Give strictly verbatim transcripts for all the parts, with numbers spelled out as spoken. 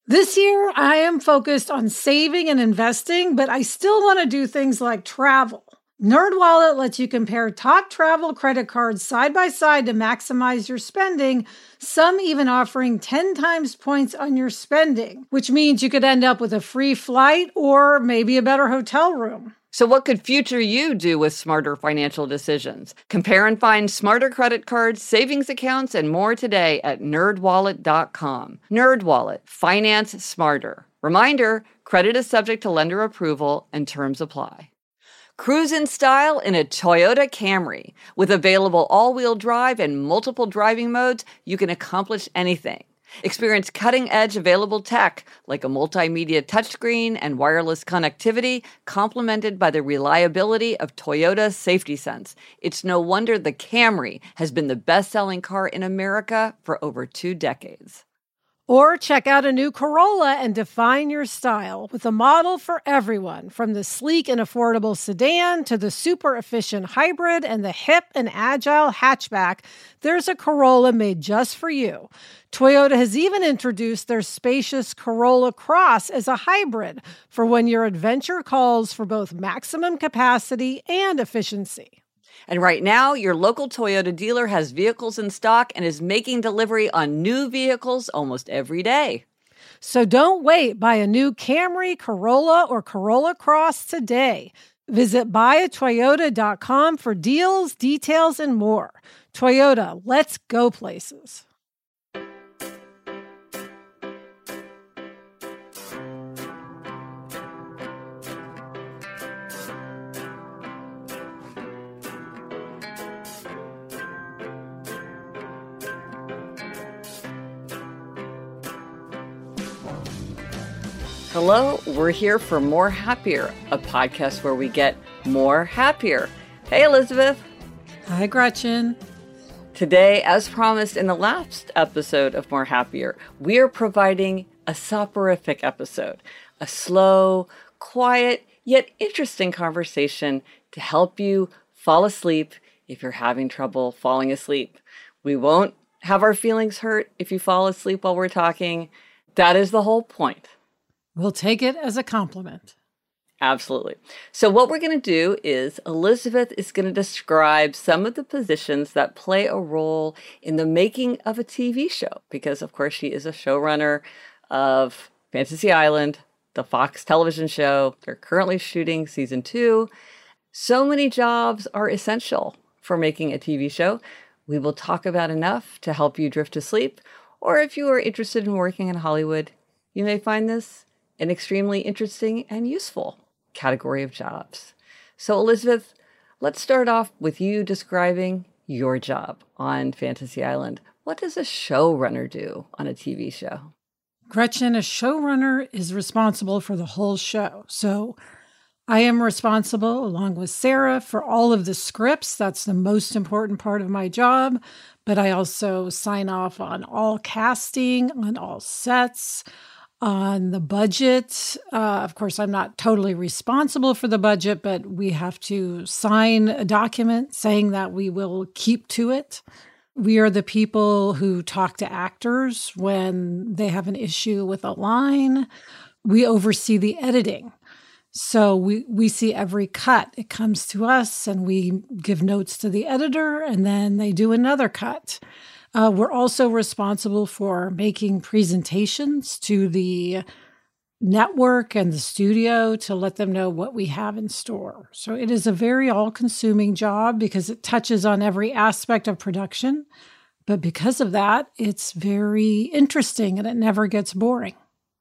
This year, I am focused on saving and investing, but I still want to do things like travel. NerdWallet lets you compare top travel credit cards side by side to maximize your spending, some even offering ten times points on your spending, which means you could end up with a free flight or maybe a better hotel room. So what could future you do with smarter financial decisions? Compare and find smarter credit cards, savings accounts, and more today at nerd wallet dot com. NerdWallet. Finance smarter. Reminder, credit is subject to lender approval and terms apply. Cruise in style in a Toyota Camry. With available all-wheel drive and multiple driving modes, you can accomplish anything. Experience cutting-edge available tech like a multimedia touchscreen and wireless connectivity, complemented by the reliability of Toyota Safety Sense. It's no wonder the Camry has been the best-selling car in America for over two decades. Or check out a new Corolla and define your style with a model for everyone, from the sleek and affordable sedan to the super efficient hybrid and the hip and agile hatchback. There's a Corolla made just for you. Toyota has even introduced their spacious Corolla Cross as a hybrid for when your adventure calls for both maximum capacity and efficiency. And right now, your local Toyota dealer has vehicles in stock and is making delivery on new vehicles almost every day. So don't wait. Buy a new Camry, Corolla, or Corolla Cross today. Visit buy a toyota dot com for deals, details, and more. Toyota, let's go places. Hello, we're here for More Happier, a podcast where we get more happier. Hey, Elizabeth. Hi, Gretchen. Today, as promised in the last episode of More Happier, we are providing a soporific episode, a slow, quiet, yet interesting conversation to help you fall asleep if you're having trouble falling asleep. We won't have our feelings hurt if you fall asleep while we're talking. That is the whole point. We'll take it as a compliment. Absolutely. So what we're going to do is Elizabeth is going to describe some of the positions that play a role in the making of a T V show, because of course she is a showrunner of Fantasy Island, the Fox television show. They're currently shooting season two. So many jobs are essential for making a T V show. We will talk about enough to help you drift to sleep, or if you are interested in working in Hollywood, you may find this an extremely interesting and useful category of jobs. So Elizabeth, let's start off with you describing your job on Fantasy Island. What does a showrunner do on a T V show? Gretchen, a showrunner is responsible for the whole show. So I am responsible, along with Sarah, for all of the scripts. That's the most important part of my job. But I also sign off on all casting, on all sets, on the budget. Uh, of course, I'm not totally responsible for the budget, but we have to sign a document saying that we will keep to it. We are the people who talk to actors when they have an issue with a line. We oversee the editing. So we, we see every cut. It comes to us and we give notes to the editor and then they do another cut. Uh, we're also responsible for making presentations to the network and the studio to let them know what we have in store. So it is a very all-consuming job because it touches on every aspect of production. But because of that, it's very interesting and it never gets boring.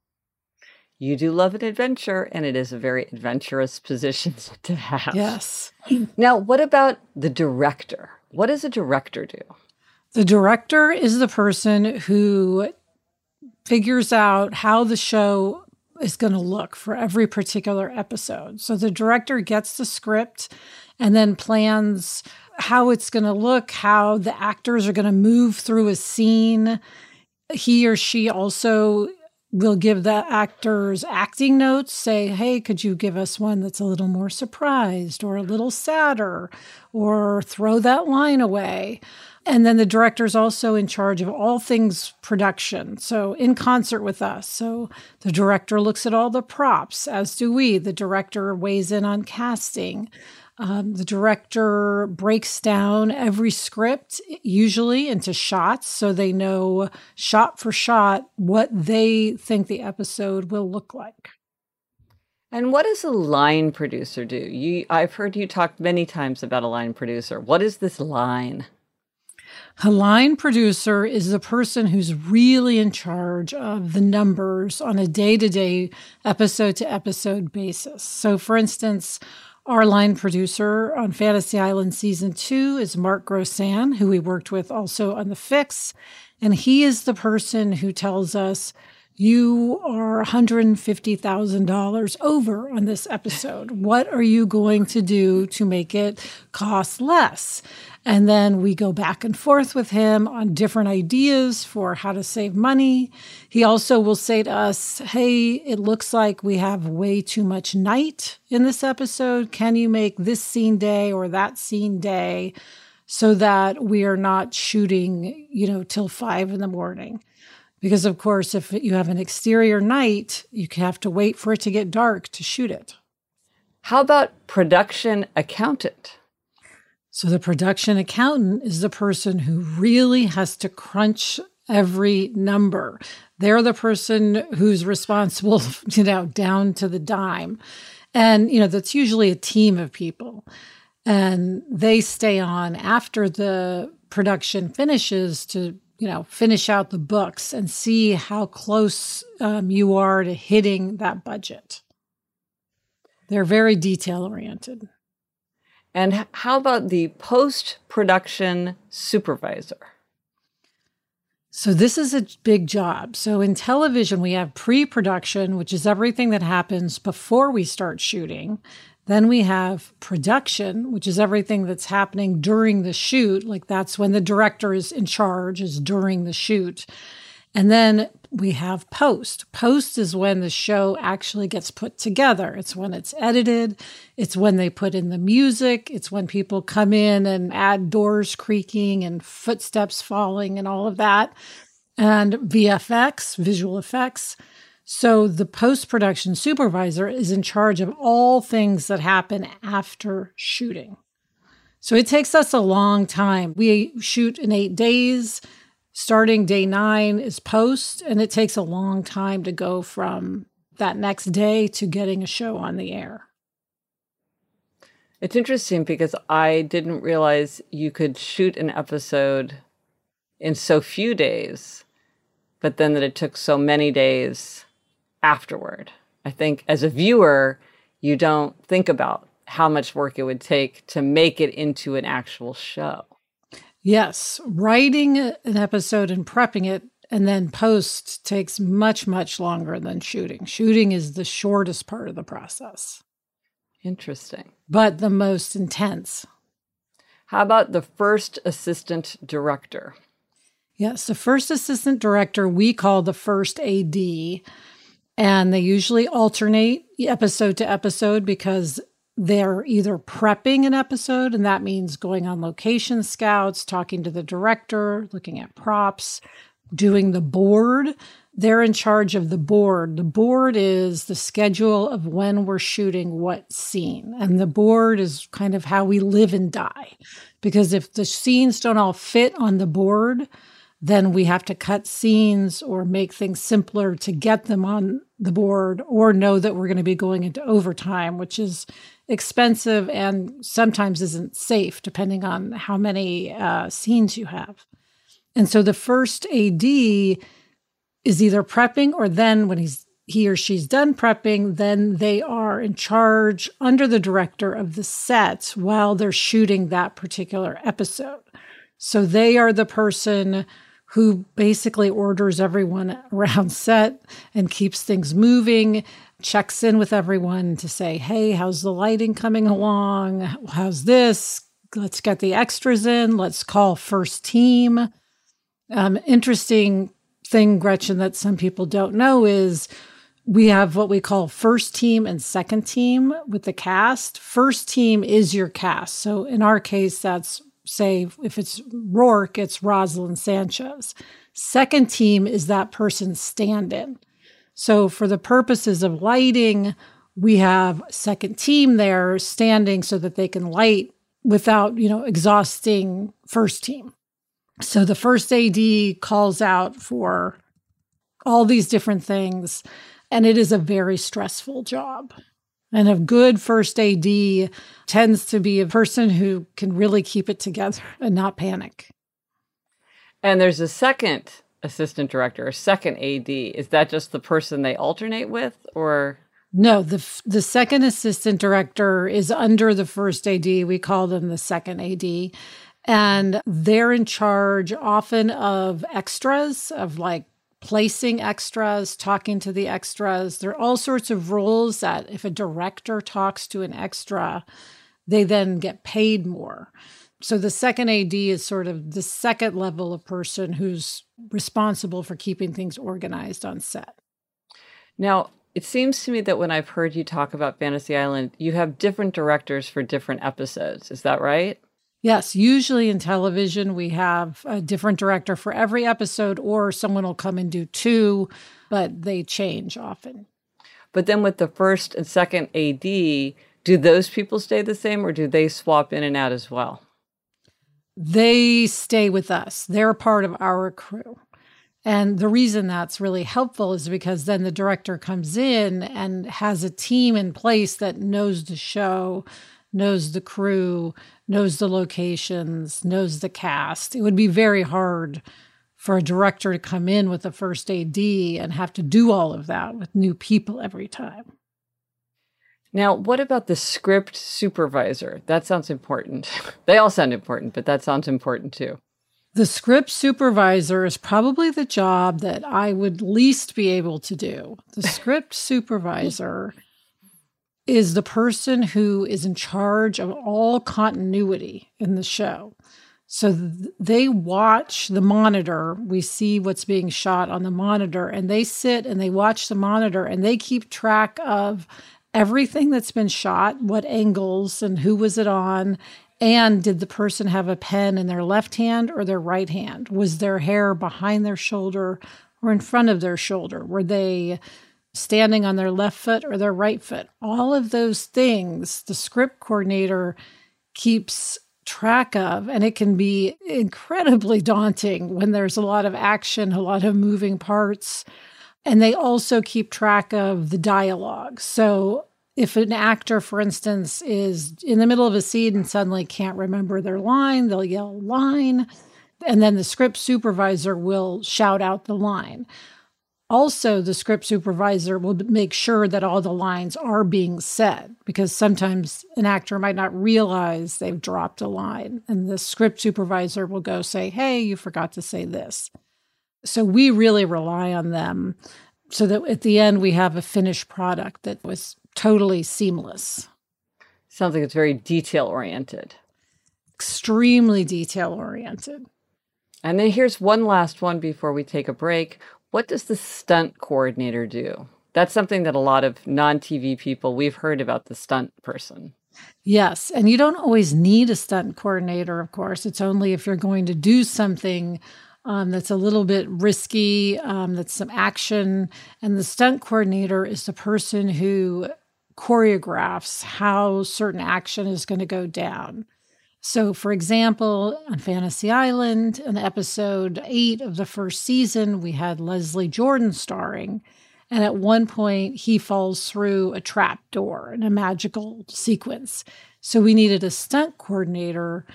You do love an adventure, and it is a very adventurous position to have. Yes. Now, what about the director? What does a director do? The director is the person who figures out how the show is going to look for every particular episode. So the director gets the script and then plans how it's going to look, how the actors are going to move through a scene. He or she also will give the actors acting notes, say, hey, could you give us one that's a little more surprised or a little sadder, or throw that line away. And then the director is also in charge of all things production, so in concert with us. So the director looks at all the props, as do we. The director weighs in on casting. Um, the director breaks down every script, usually into shots, so they know shot for shot what they think the episode will look like. And what does a line producer do? You, I've heard you talk many times about a line producer. What is this line? A line producer is the person who's really in charge of the numbers on a day-to-day, episode-to-episode basis. So, for instance, our line producer on Fantasy Island Season two is Mark Grossan, who we worked with also on The Fix. And he is the person who tells us, you are one hundred fifty thousand dollars over on this episode. What are you going to do to make it cost less? And then we go back and forth with him on different ideas for how to save money. He also will say to us, hey, it looks like we have way too much night in this episode. Can you make this scene day or that scene day so that we are not shooting, you know, till five in the morning? Because, of course, if you have an exterior night, you have to wait for it to get dark to shoot it. How about production accountant? So the production accountant is the person who really has to crunch every number. They're the person who's responsible, you know, down to the dime. And, you know, that's usually a team of people. And they stay on after the production finishes to, you know, finish out the books and see how close um, you are to hitting that budget. They're very detail-oriented. And how about the post-production supervisor? So this is a big job. So in television, we have pre-production, which is everything that happens before we start shooting. Then we have production, which is everything that's happening during the shoot. Like that's when the director is in charge, is during the shoot. And then we have post. Post is when the show actually gets put together. It's when it's edited. It's when they put in the music. It's when people come in and add doors creaking and footsteps falling and all of that. And V F X, visual effects. So the post-production supervisor is in charge of all things that happen after shooting. So it takes us a long time. We shoot in eight days. Starting day nine is post, and it takes a long time to go from that next day to getting a show on the air. It's interesting because I didn't realize you could shoot an episode in so few days, but then that it took so many days afterward. I think as a viewer, you don't think about how much work it would take to make it into an actual show. Yes, writing an episode and prepping it and then post takes much, much longer than shooting. Shooting is the shortest part of the process. Interesting. But the most intense. How about the first assistant director? Yes, the first assistant director we call the first A D, and they usually alternate episode to episode because they're either prepping an episode, and that means going on location scouts, talking to the director, looking at props, doing the board. They're in charge of the board. The board is the schedule of when we're shooting what scene. And the board is kind of how we live and die. Because if the scenes don't all fit on the board, then we have to cut scenes or make things simpler to get them on the board, or know that we're going to be going into overtime, which is expensive and sometimes isn't safe, depending on how many uh, scenes you have. And so the first A D is either prepping, or then when he's he or she's done prepping, then they are in charge under the director of the set while they're shooting that particular episode. So they are the person who basically orders everyone around set and keeps things moving, checks in with everyone to say, hey, how's the lighting coming along? How's this? Let's get the extras in. Let's call first team. Um, interesting thing, Gretchen, that some people don't know is we have what we call first team and second team with the cast. First team is your cast. So in our case, that's say if it's Rourke, it's Rosalind Sanchez. Second team is that person's stand-in. So for the purposes of lighting, we have second team there standing so that they can light without, you know, exhausting first team. So the first A D calls out for all these different things, and it is a very stressful job. And a good first A D tends to be a person who can really keep it together and not panic. And there's a second assistant director, a second A D. Is that just the person they alternate with, or? No, the the second assistant director is under the first A D. We call them the second A D. And they're in charge often of extras, of like placing extras, talking to the extras. There are all sorts of rules that if a director talks to an extra, they then get paid more. So the second A D is sort of the second level of person who's responsible for keeping things organized on set. Now, it seems to me that when I've heard you talk about Fantasy Island, you have different directors for different episodes. Is that right? Yes, usually in television, we have a different director for every episode, or someone will come and do two, but they change often. But then with the first and second A D, do those people stay the same, or do they swap in and out as well? They stay with us. They're part of our crew. And the reason that's really helpful is because then the director comes in and has a team in place that knows the show, knows the crew, knows the locations, knows the cast. It would be very hard for a director to come in with a first A D and have to do all of that with new people every time. Now, what about the script supervisor? That sounds important. They all sound important, but that sounds important too. The script supervisor is probably the job that I would least be able to do. The script supervisor is the person who is in charge of all continuity in the show. So th- they watch the monitor. We see what's being shot on the monitor, and they sit and they watch the monitor, and they keep track of everything that's been shot, what angles and who was it on, and did the person have a pen in their left hand or their right hand? Was their hair behind their shoulder or in front of their shoulder? Were they standing on their left foot or their right foot? All of those things the script coordinator keeps track of, and it can be incredibly daunting when there's a lot of action, a lot of moving parts. And they also keep track of the dialogue. So if an actor, for instance, is in the middle of a scene and suddenly can't remember their line, they'll yell line, and then the script supervisor will shout out the line. Also, the script supervisor will make sure that all the lines are being said, because sometimes an actor might not realize they've dropped a line, and the script supervisor will go say, hey, you forgot to say this. So we really rely on them so that at the end we have a finished product that was totally seamless. Sounds like it's very detail-oriented. Extremely detail-oriented. And then here's one last one before we take a break. What does the stunt coordinator do? That's something that a lot of non-T V people, we've heard about the stunt person. Yes, and you don't always need a stunt coordinator, of course. It's only if you're going to do something Um, that's a little bit risky, um, that's some action. And the stunt coordinator is the person who choreographs how certain action is going to go down. So, for example, on Fantasy Island, in episode eight of the first season, we had Leslie Jordan starring. And at one point, he falls through a trap door in a magical sequence. So we needed a stunt coordinator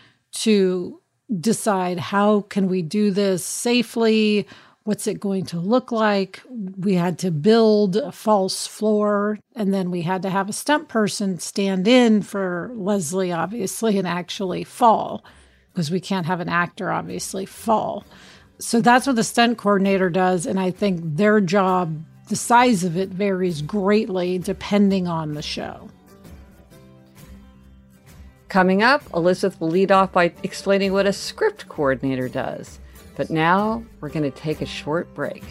to decide how can we do this safely? What's it going to look like? We had to build a false floor, and then we had to have a stunt person stand in for Leslie, obviously, and actually fall, because we can't have an actor, obviously, fall. So that's what the stunt coordinator does, and I think their job, the size of it varies greatly depending on the show. Coming up, Elizabeth will lead off by explaining what a script coordinator does. But now we're going to take a short break.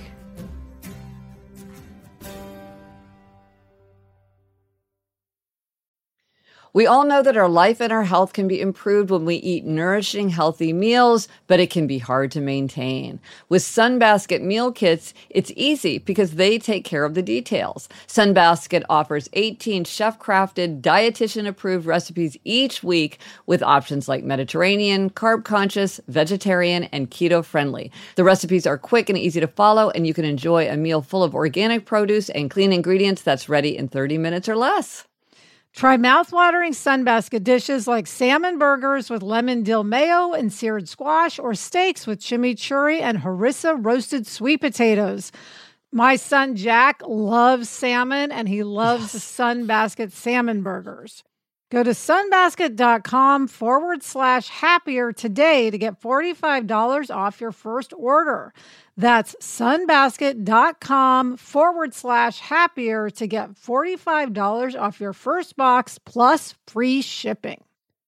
We all know that our life and our health can be improved when we eat nourishing, healthy meals, but it can be hard to maintain. With Sunbasket meal kits, it's easy because they take care of the details. Sunbasket offers eighteen chef-crafted, dietitian-approved recipes each week with options like Mediterranean, carb-conscious, vegetarian, and keto-friendly. The recipes are quick and easy to follow, and you can enjoy a meal full of organic produce and clean ingredients that's ready in thirty minutes or less. Try mouthwatering Sunbasket dishes like salmon burgers with lemon dill mayo and seared squash, or steaks with chimichurri and harissa roasted sweet potatoes. My son Jack loves salmon, and he loves yes. Sunbasket salmon burgers. Go to sunbasket.com forward slash happier today to get forty-five dollars off your first order. That's sunbasket.com forward slash happier to get forty-five dollars off your first box plus free shipping.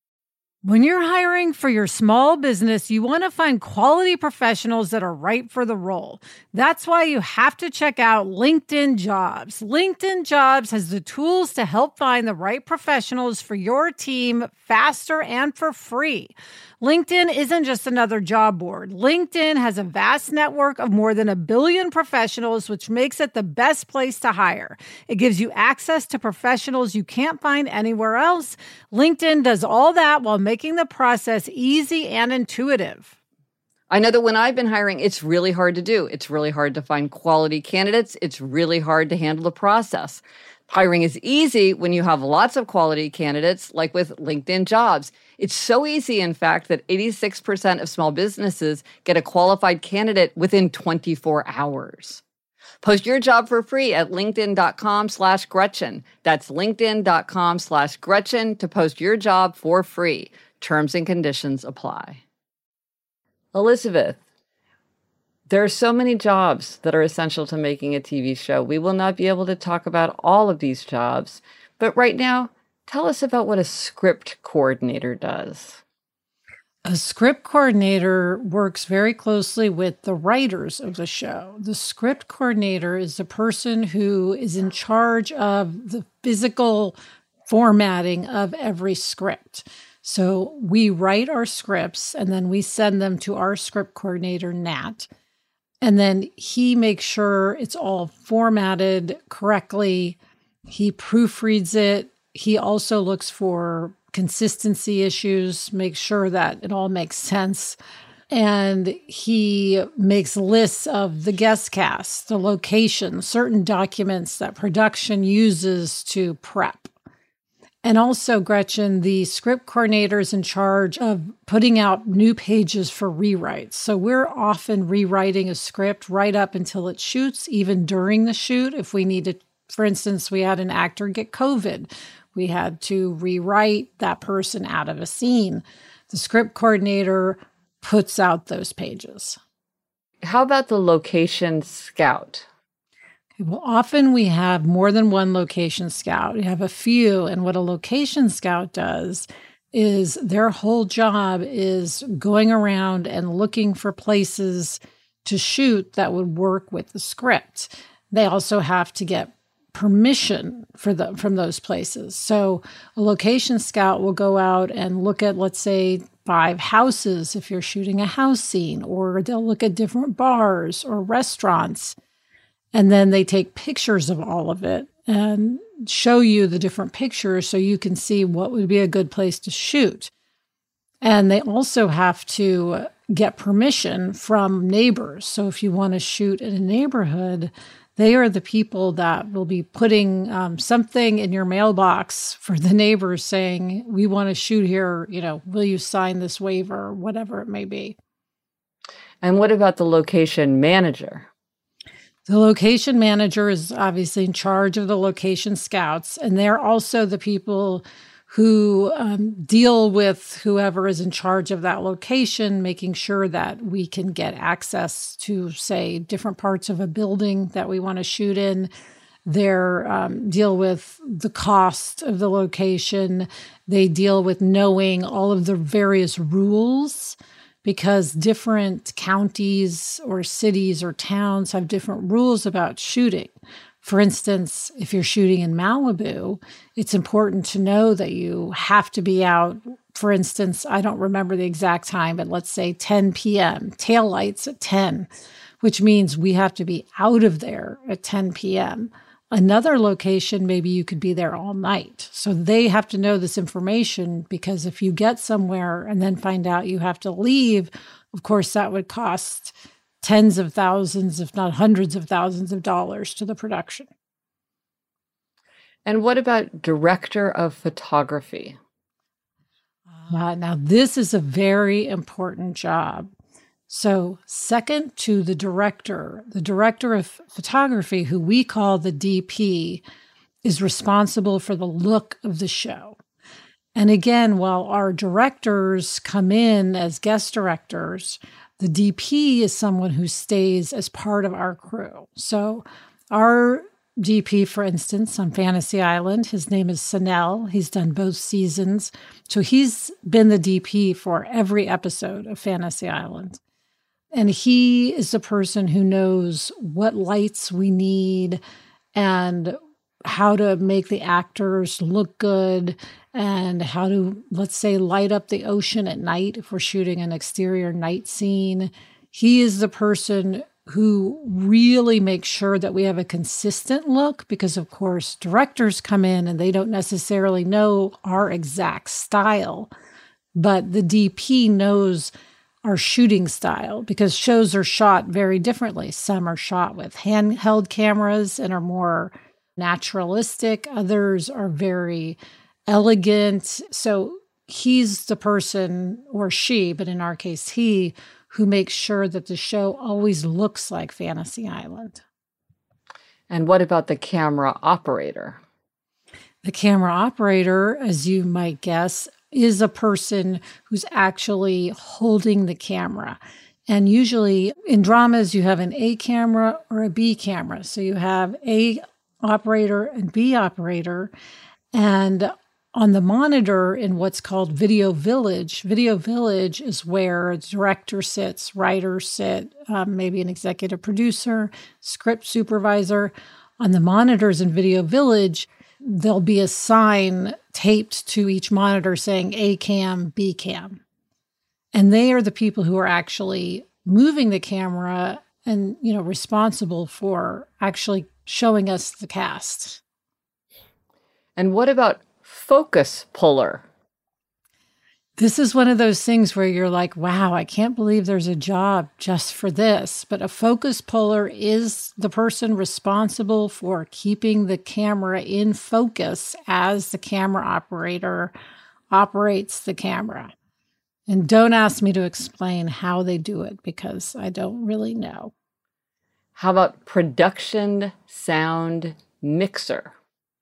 When you're hiring for your small business, you want to find quality professionals that are right for the role. That's why you have to check out LinkedIn Jobs. LinkedIn Jobs has the tools to help find the right professionals for your team faster and for free. LinkedIn isn't just another job board. LinkedIn has a vast network of more than a billion professionals, which makes it the best place to hire. It gives you access to professionals you can't find anywhere else. LinkedIn does all that while making the process easy and intuitive. I know that when I've been hiring, it's really hard to do. It's really hard to find quality candidates. It's really hard to handle the process. Hiring is easy when you have lots of quality candidates, like with LinkedIn Jobs. It's so easy, in fact, that eighty-six percent of small businesses get a qualified candidate within twenty-four hours. Post your job for free at linkedin.com slash Gretchen. That's linkedin.com slash Gretchen to post your job for free. Terms and conditions apply. Elizabeth, there are so many jobs that are essential to making a T V show. We will not be able to talk about all of these jobs, but right now, tell us about what a script coordinator does. A script coordinator works very closely with the writers of the show. The script coordinator is the person who is in charge of the physical formatting of every script. So we write our scripts and then we send them to our script coordinator, Nat. And then he makes sure it's all formatted correctly. He proofreads it. He also looks for consistency issues, makes sure that it all makes sense. And he makes lists of the guest cast, the location, certain documents that production uses to prep. And also, Gretchen, the script coordinator is in charge of putting out new pages for rewrites. So we're often rewriting a script right up until it shoots, even during the shoot. If we need to, for instance, we had an actor get COVID. We had to rewrite that person out of a scene. The script coordinator puts out those pages. How about the location scout? Well, often we have more than one location scout. We have a few, and what a location scout does is their whole job is going around and looking for places to shoot that would work with the script. They also have to get permission for the, from those places. So a location scout will go out and look at, let's say, five houses if you're shooting a house scene, or they'll look at different bars or restaurants. And then they take pictures of all of it and show you the different pictures so you can see what would be a good place to shoot. And they also have to get permission from neighbors. So if you want to shoot in a neighborhood, they are the people that will be putting um, something in your mailbox for the neighbors saying, we want to shoot here, you know, will you sign this waiver, whatever it may be. And what about the location manager? The location manager is obviously in charge of the location scouts, and they're also the people who um, deal with whoever is in charge of that location, making sure that we can get access to, say, different parts of a building that we want to shoot in. They um, deal with the cost of the location. They deal with knowing all of the various rules, because different counties or cities or towns have different rules about shooting. For instance, if you're shooting in Malibu, it's important to know that you have to be out. For instance, I don't remember the exact time, but let's say ten p.m., taillights at ten, which means we have to be out of there at ten p.m. Another location, maybe you could be there all night. So they have to know this information, because if you get somewhere and then find out you have to leave, of course, that would cost tens of thousands, if not hundreds of thousands of dollars to the production. And what about director of photography? Uh, now, this is a very important job. So second to the director, the director of photography, who we call the D P, is responsible for the look of the show. And again, while our directors come in as guest directors, the D P is someone who stays as part of our crew. So our D P, for instance, on Fantasy Island, his name is Sanel. He's done both seasons. So he's been the D P for every episode of Fantasy Island. And he is the person who knows what lights we need and how to make the actors look good and how to, let's say, light up the ocean at night if we're shooting an exterior night scene. He is the person who really makes sure that we have a consistent look, because, of course, directors come in and they don't necessarily know our exact style, but the D P knows our shooting style, because shows are shot very differently. Some are shot with handheld cameras and are more naturalistic. Others are very elegant. So he's the person, or she, but in our case, he, who makes sure that the show always looks like Fantasy Island. And what about the camera operator? The camera operator, as you might guess, is a person who's actually holding the camera. And usually in dramas, you have an A camera or a B camera. So you have A operator and B operator. And on the monitor in what's called Video Village, Video Village is where the director sits, writers sit, um, maybe an executive producer, script supervisor. On the monitors in Video Village, there'll be a sign taped to each monitor saying A cam, B cam. And they are the people who are actually moving the camera and, you know, responsible for actually showing us the cast. And what about focus puller? This is one of those things where you're like, wow, I can't believe there's a job just for this. But a focus puller is the person responsible for keeping the camera in focus as the camera operator operates the camera. And don't ask me to explain how they do it, because I don't really know. How about production sound mixer?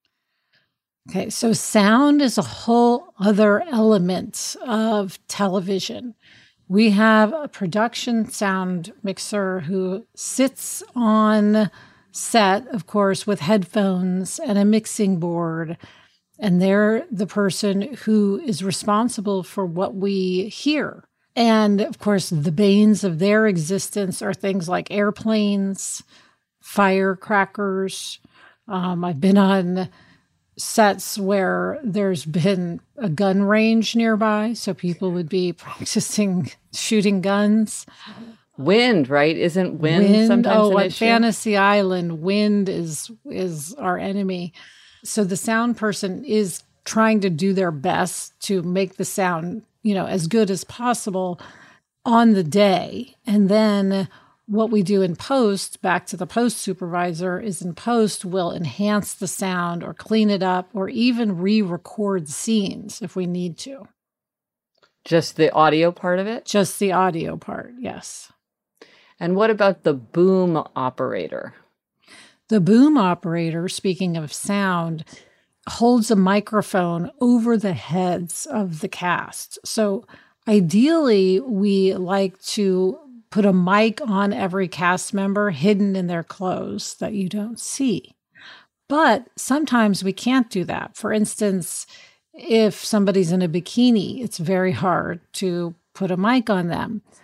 Okay, so sound is a whole other element of television. We have a production sound mixer who sits on set, of course, with headphones and a mixing board. And they're the person who is responsible for what we hear. And, of course, the banes of their existence are things like airplanes, firecrackers. Um, I've been on sets where there's been a gun range nearby, so people would be practicing shooting guns. Wind, right? Isn't wind, wind sometimes oh, an at issue? Fantasy Island, wind is is our enemy. So the sound person is trying to do their best to make the sound, you know, as good as possible on the day. And then what we do in post, back to the post supervisor, is in post we'll enhance the sound or clean it up or even re-record scenes if we need to. Just the audio part of it? Just the audio part, yes. And what about the boom operator? The boom operator, speaking of sound, holds a microphone over the heads of the cast. So ideally, we like to put a mic on every cast member hidden in their clothes that you don't see. But sometimes we can't do that. For instance, if somebody's in a bikini, it's very hard to put a mic on them.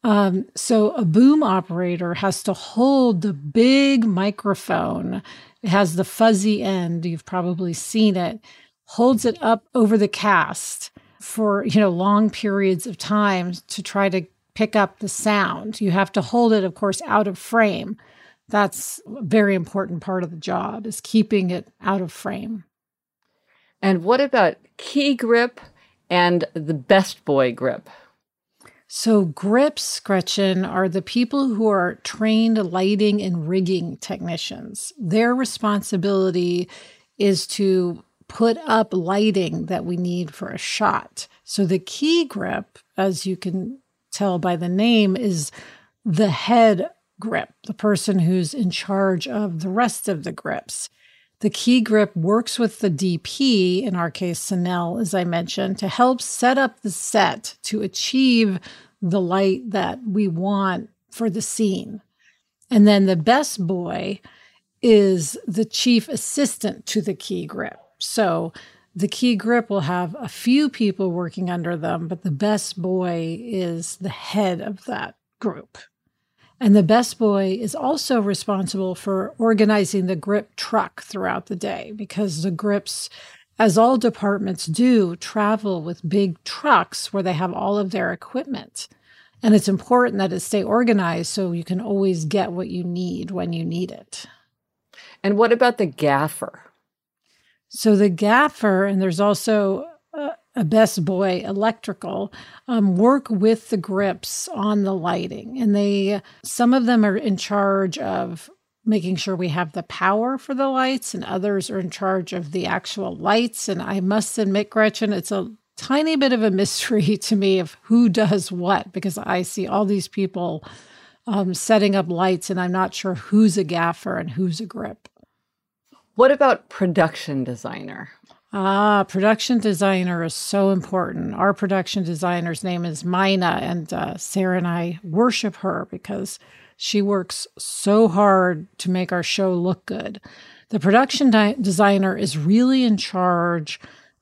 Um, so a boom operator has to hold the big microphone. It has the fuzzy end. You've probably seen it. Holds it up over the cast for, you know, long periods of time to try to pick up the sound. You have to hold it, of course, out of frame. That's a very important part of the job, is keeping it out of frame. And what about key grip and the best boy grip? So grips, Gretchen, are the people who are trained lighting and rigging technicians. Their responsibility is to put up lighting that we need for a shot. So the key grip, as you can tell by the name, is the head grip, the person who's in charge of the rest of the grips. The key grip works with the D P, in our case, Sanel, as I mentioned, to help set up the set to achieve the light that we want for the scene. And then the best boy is the chief assistant to the key grip. So the key grip will have a few people working under them, but the best boy is the head of that group. And the best boy is also responsible for organizing the grip truck throughout the day, because the grips, as all departments do, travel with big trucks where they have all of their equipment. And it's important that it stay organized so you can always get what you need when you need it. And what about the gaffer? So the gaffer, and there's also a, a best boy electrical, um, work with the grips on the lighting. And they, some of them are in charge of making sure we have the power for the lights, and others are in charge of the actual lights. And I must admit, Gretchen, it's a tiny bit of a mystery to me of who does what, because I see all these people um, setting up lights, and I'm not sure who's a gaffer and who's a grip. What about production designer? Ah, production designer is so important. Our production designer's name is Mina, and uh, Sarah and I worship her because she works so hard to make our show look good. The production di- designer is really in charge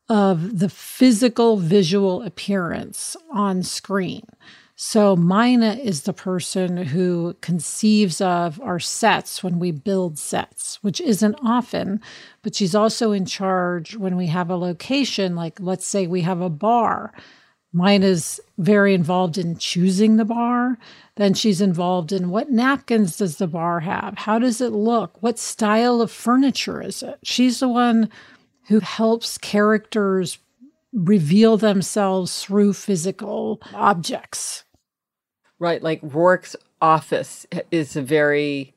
of the physical visual appearance on screen. So Mina is the person who conceives of our sets when we build sets, which isn't often, but she's also in charge when we have a location, like let's say we have a bar. Mina's very involved in choosing the bar. Then she's involved in what napkins does the bar have? How does it look? What style of furniture is it? She's the one who helps characters reveal themselves through physical objects. Right, like Rourke's office is a very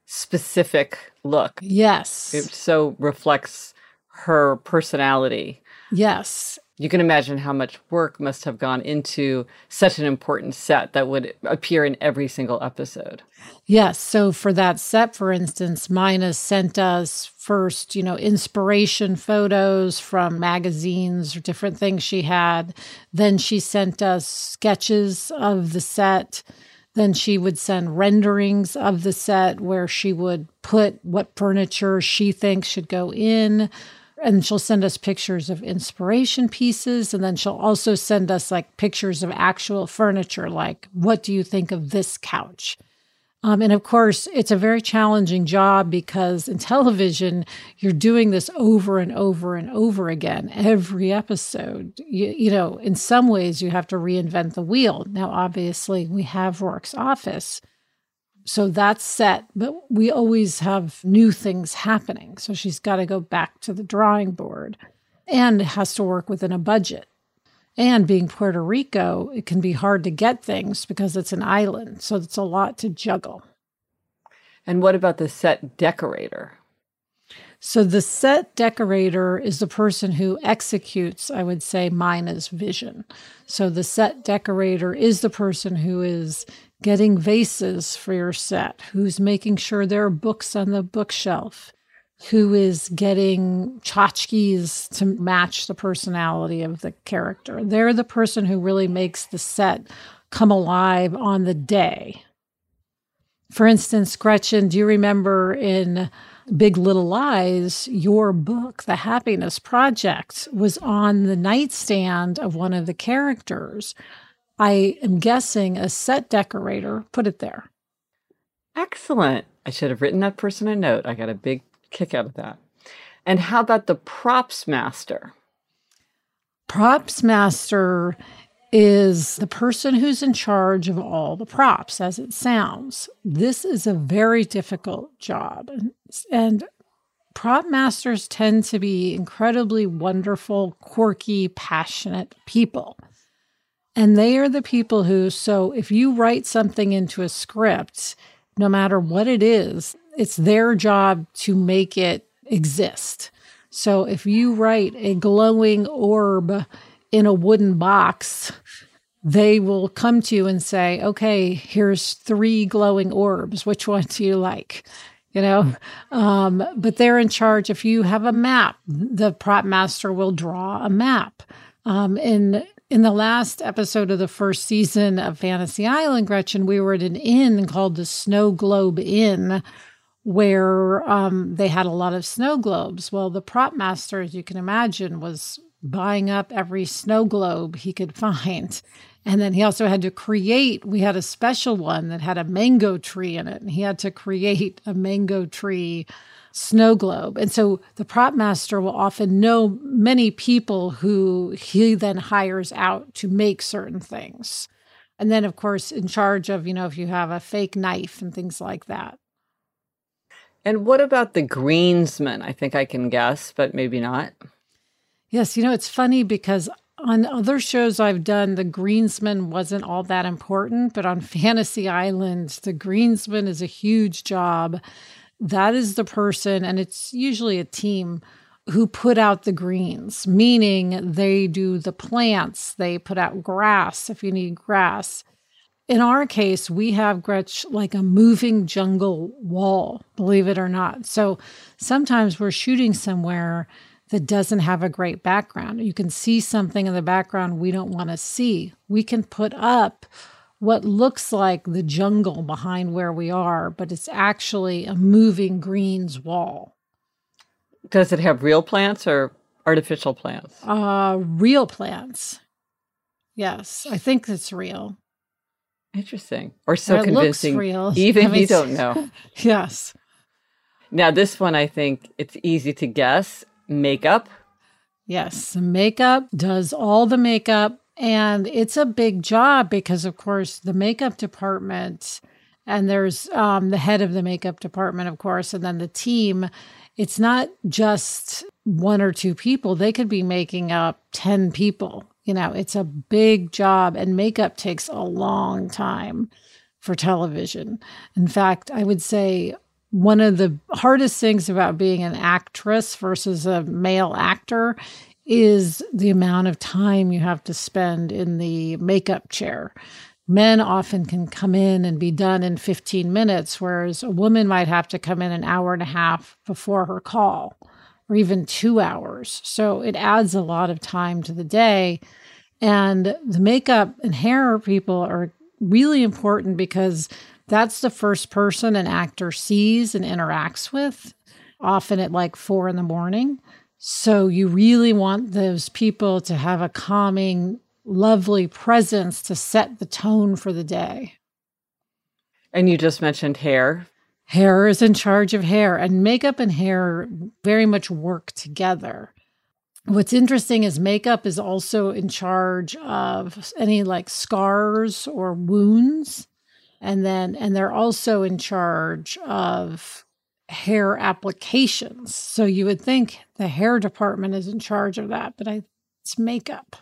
specific look. Yes. It so reflects her personality. Yes. You can imagine how much work must have gone into such an important set that would appear in every single episode. Yes. So for that set, for instance, Mina sent us first, you know, inspiration photos from magazines or different things she had. Then she sent us sketches of the set. Then she would send renderings of the set where she would put what furniture she thinks should go in. And she'll send us pictures of inspiration pieces. And then she'll also send us like pictures of actual furniture, like, what do you think of this couch? Um, and of course, it's a very challenging job because in television, you're doing this over and over and over again, every episode. You, you know, in some ways, you have to reinvent the wheel. Now, obviously, we have Rourke's office. So that's set, but we always have new things happening. So she's got to go back to the drawing board and has to work within a budget. And being Puerto Rico, it can be hard to get things because it's an island. So it's a lot to juggle. And what about the set decorator? So the set decorator is the person who executes, I would say, Mina's vision. So the set decorator is the person who is getting vases for your set, who's making sure there are books on the bookshelf, who is getting tchotchkes to match the personality of the character. They're the person who really makes the set come alive on the day. For instance, Gretchen, do you remember in Big Little Lies, your book, The Happiness Project, was on the nightstand of one of the characters. I am guessing a set decorator put it there. Excellent. I should have written that person a note. I got a big kick out of that. And how about the props master? Props master is the person who's in charge of all the props, as it sounds. This is a very difficult job. And prop masters tend to be incredibly wonderful, quirky, passionate people. And they are the people who, so if you write something into a script, no matter what it is, it's their job to make it exist. So if you write a glowing orb in a wooden box, they will come to you and say, okay, here's three glowing orbs. Which one do you like? You know, um, but they're in charge. If you have a map, the prop master will draw a map. Um, in in the last episode of the first season of Fantasy Island, Gretchen, we were at an inn called the Snow Globe Inn, where um, they had a lot of snow globes. Well, the prop master, as you can imagine, was buying up every snow globe he could find. And then he also had to create, we had a special one that had a mango tree in it, and he had to create a mango tree snow globe. And so the prop master will often know many people who he then hires out to make certain things. And then, of course, in charge of, you know, if you have a fake knife and things like that. And what about the greensman? I think I can guess, but maybe not. Yes, you know, it's funny because on other shows I've done, the greensman wasn't all that important, but on Fantasy Island, the greensman is a huge job. That is the person, and it's usually a team, who put out the greens, meaning they do the plants, they put out grass if you need grass. In our case, we have, Gretch, like a moving jungle wall, believe it or not. So sometimes we're shooting somewhere that doesn't have a great background. You can see something in the background we don't want to see. We can put up what looks like the jungle behind where we are, but it's actually a moving greens wall. Does it have real plants or artificial plants? Uh, real plants. Yes, I think it's real. Interesting. Or so it convincing, looks real. even I mean, you don't know. Yes. Now, this one, I think it's easy to guess. Makeup. Yes, the makeup does all the makeup. And it's a big job because, of course, the makeup department, and there's um, the head of the makeup department, of course, and then the team. It's not just one or two people. They could be making up ten people. You know, it's a big job, and makeup takes a long time for television. In fact, I would say one of the hardest things about being an actress versus a male actor is the amount of time you have to spend in the makeup chair. Men often can come in and be done in fifteen minutes, whereas a woman might have to come in an hour and a half before her call, or even two hours. So it adds a lot of time to the day. And the makeup and hair people are really important because that's the first person an actor sees and interacts with, often at like four in the morning. So you really want those people to have a calming, lovely presence to set the tone for the day. And you just mentioned hair. Hair is in charge of hair, and makeup and hair very much work together. What's interesting is makeup is also in charge of any like scars or wounds. And then, and they're also in charge of hair applications. So you would think the hair department is in charge of that, but I, it's makeup.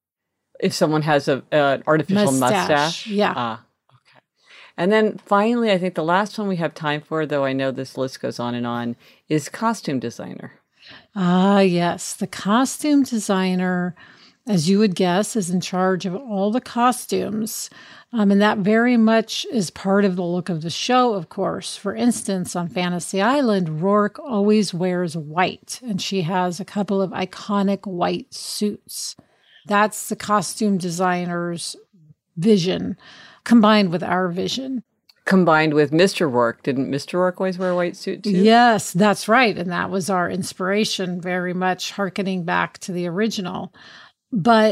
If someone has a an artificial mustache. mustache. Yeah. Ah, okay. And then finally, I think the last one we have time for, though I know this list goes on and on, is costume designer. Ah, yes. The costume designer, as you would guess, is in charge of all the costumes. Um, and that very much is part of the look of the show, of course. For instance, on Fantasy Island, Rourke always wears white, and she has a couple of iconic white suits. That's the costume designer's vision, combined with our vision. Combined with Mister Rourke. Didn't Mister Rourke always wear a white suit too? Yes, that's right. And that was our inspiration, very much hearkening back to the original. But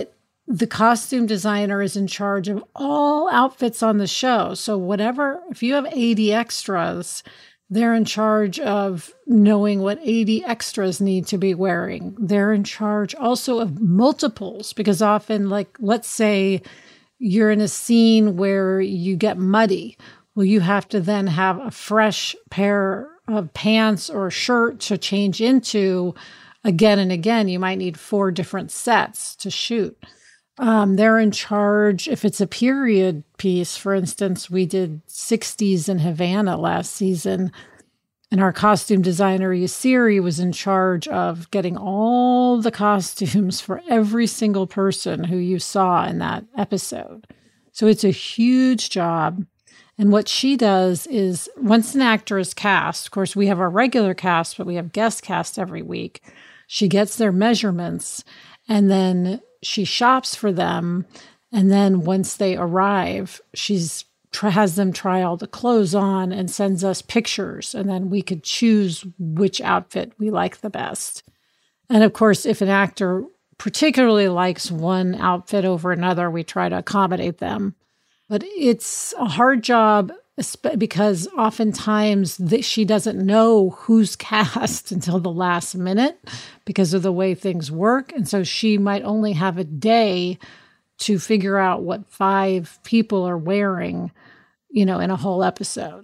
the costume designer is in charge of all outfits on the show. So whatever, if you have eighty extras, they're in charge of knowing what eighty extras need to be wearing. They're in charge also of multiples, because often, like, let's say you're in a scene where you get muddy. Well, you have to then have a fresh pair of pants or shirt to change into again and again. You might need four different sets to shoot. Um, they're in charge, if it's a period piece, for instance, we did sixties in Havana last season, and our costume designer, Yasiri, was in charge of getting all the costumes for every single person who you saw in that episode. So it's a huge job. And what she does is, once an actor is cast, of course, we have our regular cast, but we have guest cast every week. She gets their measurements, and then she shops for them, and then once they arrive, she's has them try all the clothes on and sends us pictures, and then we could choose which outfit we like the best. And of course, if an actor particularly likes one outfit over another, we try to accommodate them. But it's a hard job because oftentimes th- she doesn't know who's cast until the last minute because of the way things work. And so she might only have a day to figure out what five people are wearing, you know, in a whole episode.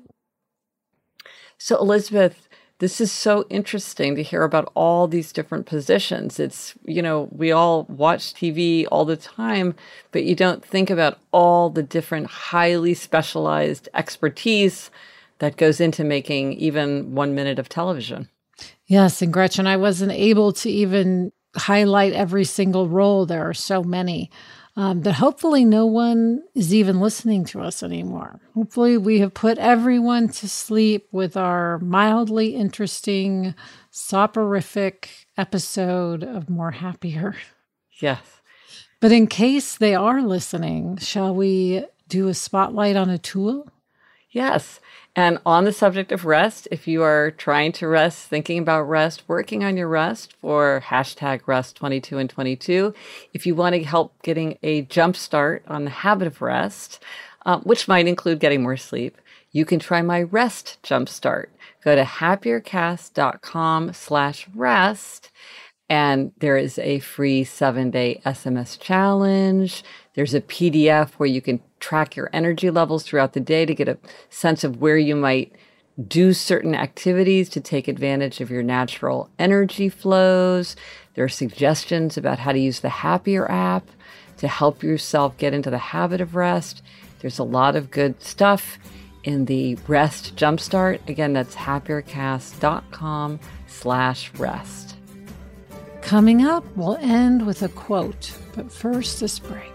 So, Elizabeth, this is so interesting to hear about all these different positions. It's, you know, we all watch T V all the time, but you don't think about all the different highly specialized expertise that goes into making even one minute of television. Yes, and Gretchen, I wasn't able to even highlight every single role. There are so many. Um, but hopefully no one is even listening to us anymore. Hopefully we have put everyone to sleep with our mildly interesting, soporific episode of More Happier. Yes. But in case they are listening, shall we do a spotlight on a tool? Yes. And on the subject of rest, if you are trying to rest, thinking about rest, working on your rest for hashtag rest twenty-two and twenty-two, if you want to help getting a jump start on the habit of rest, uh, which might include getting more sleep, you can try my rest jumpstart. Go to happiercast.com slash rest. And there is a free seven-day S M S challenge. There's a P D F where you can track your energy levels throughout the day to get a sense of where you might do certain activities to take advantage of your natural energy flows. There are suggestions about how to use the Happier app to help yourself get into the habit of rest. There's a lot of good stuff in the Rest Jumpstart. Again, that's happiercast.com slash rest. Coming up, we'll end with a quote, but first this break.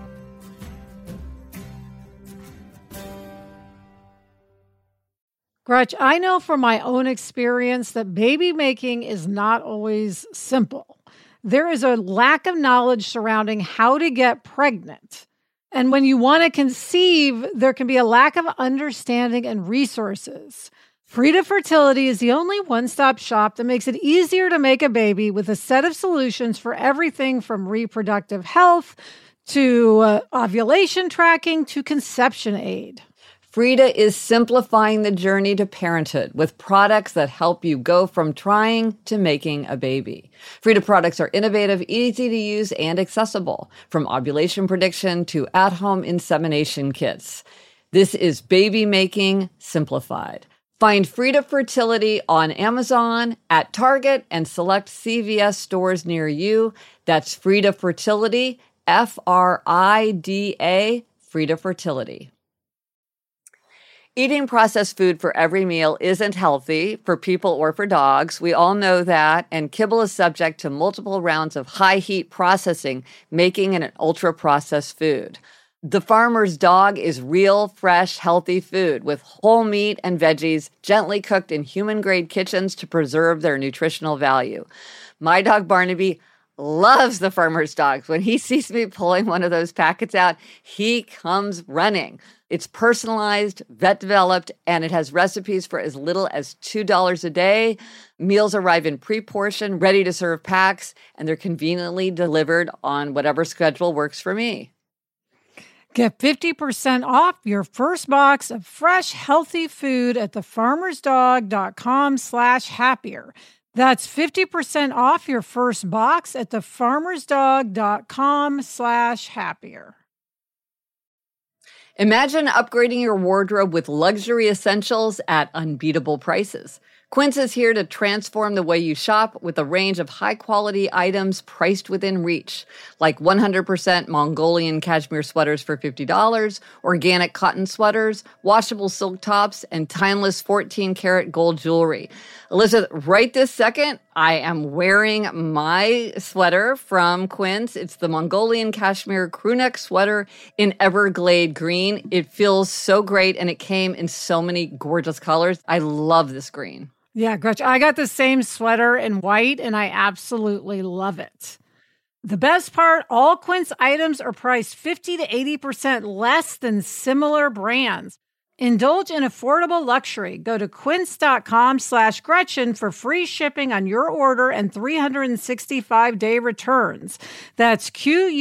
Gretch, I know from my own experience that baby making is not always simple. There is a lack of knowledge surrounding how to get pregnant. And when you want to conceive, there can be a lack of understanding and resources. Frida Fertility is the only one-stop shop that makes it easier to make a baby with a set of solutions for everything from reproductive health to uh, ovulation tracking to conception aid. Frida is simplifying the journey to parenthood with products that help you go from trying to making a baby. Frida products are innovative, easy to use, and accessible, from ovulation prediction to at-home insemination kits. This is baby making simplified. Find Frida Fertility on Amazon, at Target, and select C V S stores near you. That's Frida Fertility, F R I D A, Frida Fertility. Eating processed food for every meal isn't healthy for people or for dogs. We all know that, and kibble is subject to multiple rounds of high-heat processing, making it an ultra-processed food. The farmer's dog is real, fresh, healthy food with whole meat and veggies gently cooked in human-grade kitchens to preserve their nutritional value. My dog Barnaby loves the farmer's dogs. When he sees me pulling one of those packets out, he comes running. It's personalized, vet-developed, and it has recipes for as little as two dollars a day. Meals arrive in pre-portioned, ready-to-serve packs, and they're conveniently delivered on whatever schedule works for me. Get fifty percent off your first box of fresh, healthy food at thefarmersdog.com slash happier. That's fifty percent off your first box at thefarmersdog.com slash happier. Imagine upgrading your wardrobe with luxury essentials at unbeatable prices. Quince is here to transform the way you shop with a range of high-quality items priced within reach, like one hundred percent Mongolian cashmere sweaters for fifty dollars, organic cotton sweaters, washable silk tops, and timeless fourteen-karat gold jewelry. Elizabeth, right this second, I am wearing my sweater from Quince. It's the Mongolian cashmere crewneck sweater in Everglade green. It feels so great, and it came in so many gorgeous colors. I love this green. Yeah, Gretchen, I got the same sweater in white, and I absolutely love it. The best part, all Quince items are priced fifty to eighty percent less than similar brands. Indulge in affordable luxury. Go to quince.com slash Gretchen for free shipping on your order and three hundred sixty-five day returns. That's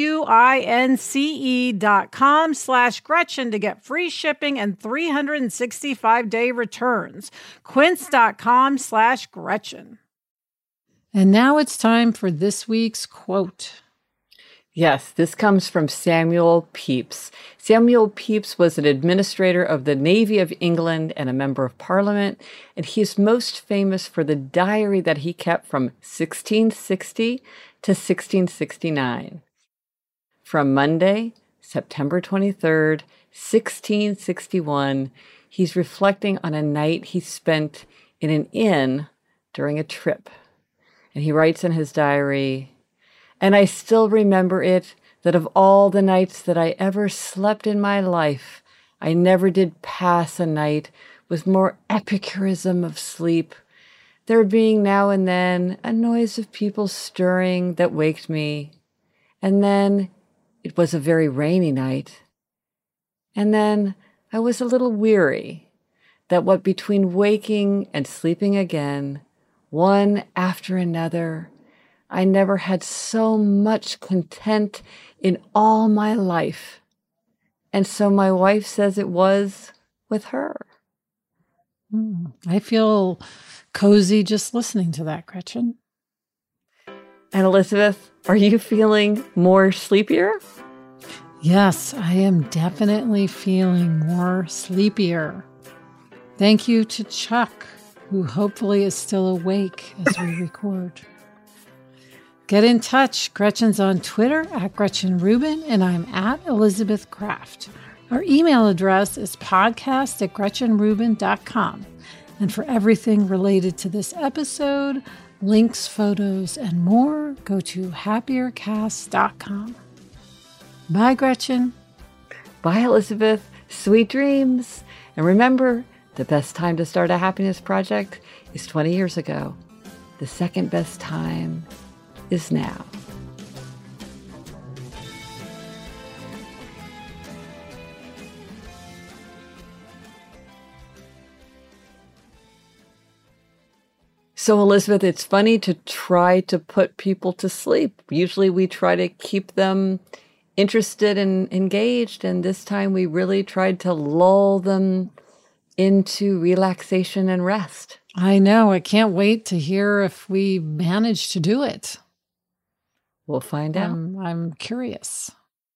Q-U-I-N-C-E dot com slash Gretchen to get free shipping and three hundred sixty-five day returns. Quince.com slash Gretchen. And now it's time for this week's quote. Yes, this comes from Samuel Pepys. Samuel Pepys was an administrator of the Navy of England and a member of Parliament, and he's most famous for the diary that he kept from sixteen sixty to sixteen sixty-nine. From Monday, September twenty-third, sixteen sixty-one, he's reflecting on a night he spent in an inn during a trip. And he writes in his diary, "And I still remember it, that of all the nights that I ever slept in my life, I never did pass a night with more epicurism of sleep, there being now and then a noise of people stirring that waked me. And then it was a very rainy night. And then I was a little weary, that what between waking and sleeping again, one after another, I never had so much content in all my life. And so my wife says it was with her." Mm, I feel cozy just listening to that, Gretchen. And Elizabeth, are you feeling more sleepier? Yes, I am definitely feeling more sleepier. Thank you to Chuck, who hopefully is still awake as we record. Get in touch. Gretchen's on Twitter at Gretchen Rubin, and I'm at Elizabeth Kraft. Our email address is podcast at gretchen rubin dot com. And for everything related to this episode, links, photos, and more, go to happier cast dot com. Bye, Gretchen. Bye, Elizabeth. Sweet dreams. And remember, the best time to start a happiness project is twenty years ago. The second best time is now. So, Elizabeth, it's funny to try to put people to sleep. Usually we try to keep them interested and engaged, and this time we really tried to lull them into relaxation and rest. I know. I can't wait to hear if we manage to do it. We'll find out. Um, I'm curious.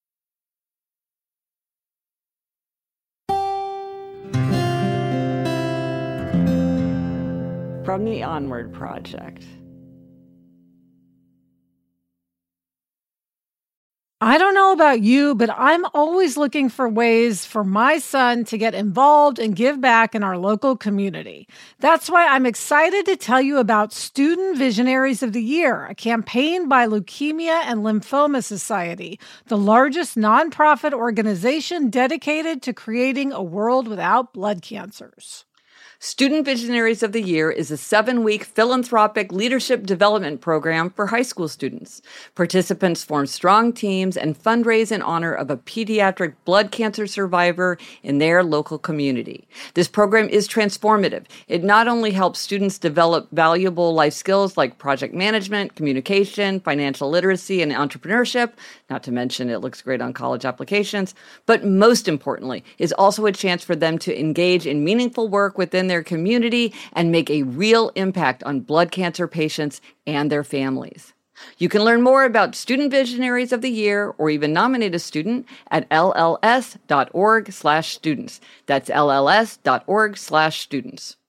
From the Onward Project. I don't know about you, but I'm always looking for ways for my son to get involved and give back in our local community. That's why I'm excited to tell you about Student Visionaries of the Year, a campaign by Leukemia and Lymphoma Society, the largest nonprofit organization dedicated to creating a world without blood cancers. Student Visionaries of the Year is a seven-week philanthropic leadership development program for high school students. Participants form strong teams and fundraise in honor of a pediatric blood cancer survivor in their local community. This program is transformative. It not only helps students develop valuable life skills like project management, communication, financial literacy, and entrepreneurship, not to mention it looks great on college applications, but most importantly, is also a chance for them to engage in meaningful work within their community and make a real impact on blood cancer patients and their families. You can learn more about Student Visionaries of the Year or even nominate a student at L L S dot org slash students. That's L L S dot org slash students.